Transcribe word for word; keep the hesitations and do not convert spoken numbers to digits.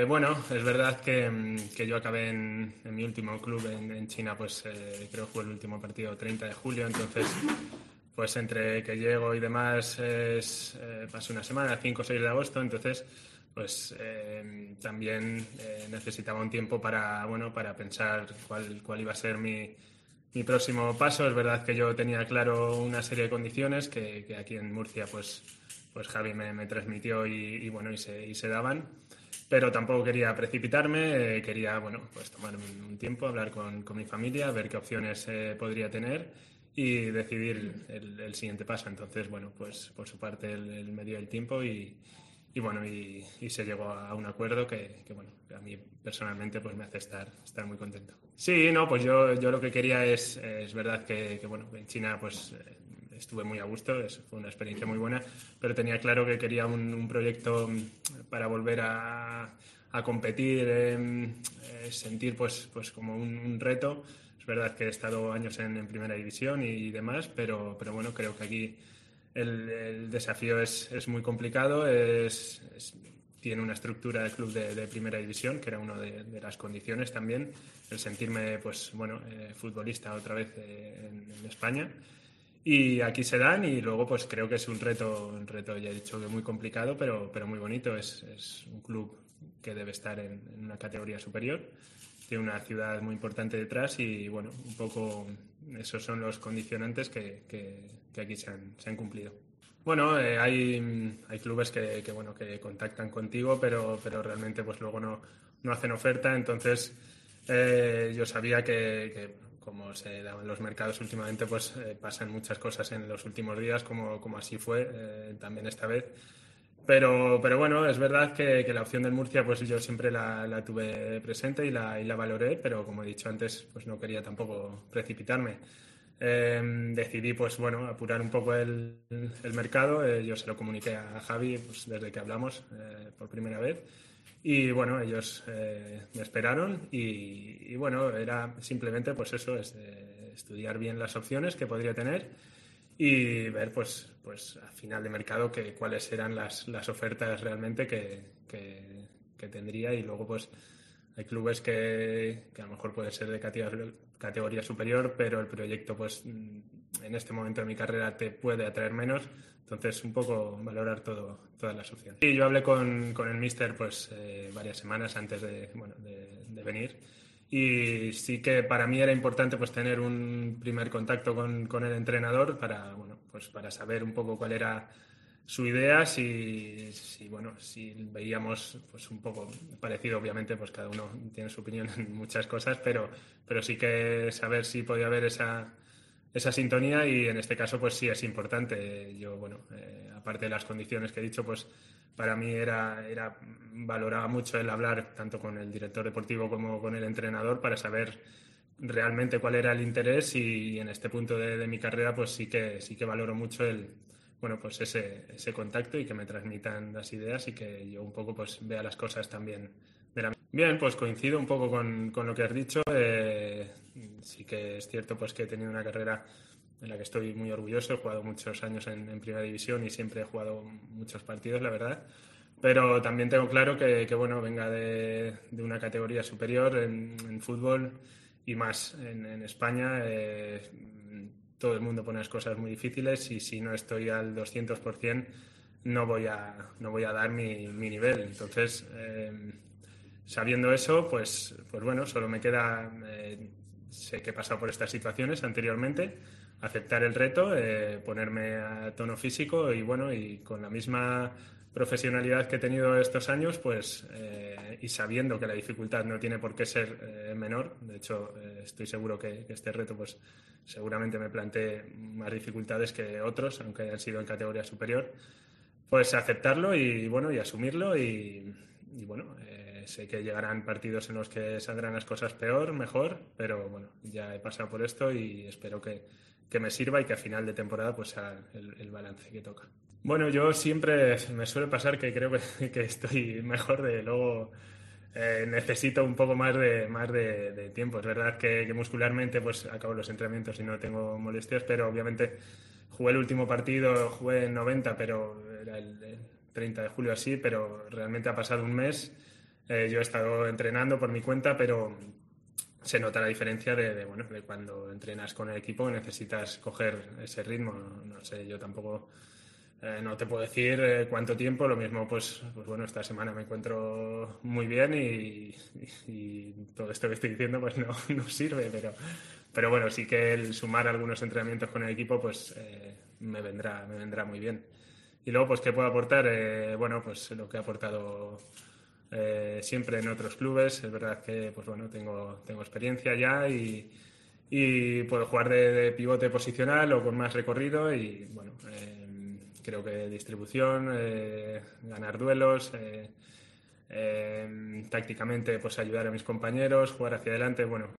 bueno, es verdad que, que yo acabé en, en mi último club en, en China, pues eh, creo que fue el último partido treinta de julio, entonces pues entre que llego y demás es, eh, pasé una semana, cinco o seis de agosto, entonces pues eh, también eh, necesitaba un tiempo para, bueno, para pensar cuál, cuál iba a ser mi, mi próximo paso. Es verdad que yo tenía claro una serie de condiciones que, que aquí en Murcia pues, pues Javi me, me transmitió y, y bueno, y se, y se daban. Pero tampoco quería precipitarme, eh, quería bueno, pues tomar un, un tiempo, hablar con, con mi familia, ver qué opciones eh, podría tener y decidir el, el siguiente paso. Entonces, bueno, pues por su parte él, él me dio el tiempo y, y bueno, y, y se llegó a un acuerdo que, que, bueno, a mí personalmente pues me hace estar, estar muy contento. Sí, no, pues yo, yo lo que quería es, es verdad que, que, bueno, en China pues eh, estuve muy a gusto, es, fue una experiencia muy buena, pero tenía claro que quería un, un proyecto para volver a, a competir, eh, eh, sentir pues, pues como un, un reto. Es verdad que he estado años en, en primera división y, y demás, pero, pero bueno, creo que aquí el, el desafío es, es muy complicado, es, es, tiene una estructura de club de, de primera división, que era una de, de las condiciones también, el sentirme pues, bueno, eh, futbolista otra vez eh, en, en España. Y aquí se dan y luego pues creo que es un reto, un reto ya he dicho que muy complicado, pero, pero muy bonito. Es, es un club que debe estar en, en una categoría superior, tiene una ciudad muy importante detrás y bueno, un poco esos son los condicionantes que, que, que aquí se han, se han cumplido. Bueno, eh, hay, hay clubes que, que, bueno, que contactan contigo, pero, pero realmente pues luego no, no hacen oferta, entonces eh, yo sabía que, que como se daban los mercados últimamente, pues eh, pasan muchas cosas en los últimos días, como, como así fue eh, también esta vez. Pero, pero bueno, es verdad que, que la opción del Murcia, pues yo siempre la, la tuve presente y la, y la valoré, pero como he dicho antes, pues no quería tampoco precipitarme. Eh, decidí, pues bueno, apurar un poco el, el mercado. Eh, yo se lo comuniqué a Javi pues, desde que hablamos eh, por primera vez. Y bueno, ellos eh, me esperaron y, y bueno, era simplemente pues eso, es, eh, estudiar bien las opciones que podría tener y ver pues, pues a final de mercado que, cuáles eran las, las ofertas realmente que, que, que tendría y luego pues hay clubes que, que a lo mejor pueden ser de categoría, categoría superior, pero el proyecto pues en este momento de mi carrera te puede atraer menos. Entonces, un poco valorar todo, todas las opciones. Y yo hablé con, con el míster pues, eh, varias semanas antes de, bueno, de, de venir y sí que para mí era importante pues, tener un primer contacto con, con el entrenador para, bueno, pues, para saber un poco cuál era su idea, si, si, bueno, si veíamos pues, un poco parecido, obviamente pues cada uno tiene su opinión en muchas cosas, pero, pero sí que saber si podía haber esa esa sintonía y en este caso pues sí es importante. Yo, bueno, eh, aparte de las condiciones que he dicho, pues para mí era, era valoraba mucho el hablar tanto con el director deportivo como con el entrenador para saber realmente cuál era el interés y, y en este punto de, de mi carrera pues sí que, sí que valoro mucho el, bueno, pues ese, ese contacto y que me transmitan las ideas y que yo un poco pues vea las cosas también de la... Bien, pues coincido un poco con, con lo que has dicho. Eh, sí que es cierto pues que he tenido una carrera en la que estoy muy orgulloso. He jugado muchos años en, en Primera División y siempre he jugado muchos partidos, la verdad. Pero también tengo claro que, que bueno, venga de, de una categoría superior en, en fútbol y más en, en España. Eh, todo el mundo pone las cosas muy difíciles y si no estoy al doscientos por ciento no voy a, no voy a dar mi, mi nivel. Entonces... Eh, sabiendo eso, pues, pues bueno, solo me queda, eh, sé que he pasado por estas situaciones anteriormente, aceptar el reto, eh, ponerme a tono físico y bueno, y con la misma profesionalidad que he tenido estos años, pues eh, y sabiendo que la dificultad no tiene por qué ser eh, menor, de hecho eh, estoy seguro que, que este reto pues seguramente me plantee más dificultades que otros, aunque hayan sido en categoría superior, pues aceptarlo y bueno, y asumirlo y, y bueno, eh, sé que llegarán partidos en los que saldrán las cosas peor, mejor, pero bueno, ya he pasado por esto y espero que, que me sirva y que a final de temporada pues sea el, el balance que toca. Bueno, yo siempre me suele pasar que creo que, que estoy mejor de luego eh, necesito un poco más de más de, de tiempo. Es verdad que, que muscularmente pues acabo los entrenamientos y no tengo molestias, pero obviamente jugué el último partido, jugué en noventa, pero era el, el treinta de julio así, pero realmente ha pasado un mes Eh, yo he estado entrenando por mi cuenta, pero se nota la diferencia de, de, bueno, de cuando entrenas con el equipo, necesitas coger ese ritmo. No, no sé, yo tampoco eh, no te puedo decir eh, cuánto tiempo. Lo mismo, pues, pues bueno, esta semana me encuentro muy bien y, y, y todo esto que estoy diciendo pues no, no sirve, pero, pero bueno, sí que el sumar algunos entrenamientos con el equipo pues eh, me vendrá, me vendrá muy bien. Y luego, pues, ¿qué puedo aportar? Eh, bueno, pues lo que he aportado eh, siempre en otros clubes. Es verdad que, pues bueno, tengo, tengo experiencia ya y, y puedo jugar de, de pivote posicional o con más recorrido y, bueno, eh, creo que distribución, eh, ganar duelos, eh, eh, tácticamente, pues ayudar a mis compañeros, jugar hacia adelante, bueno,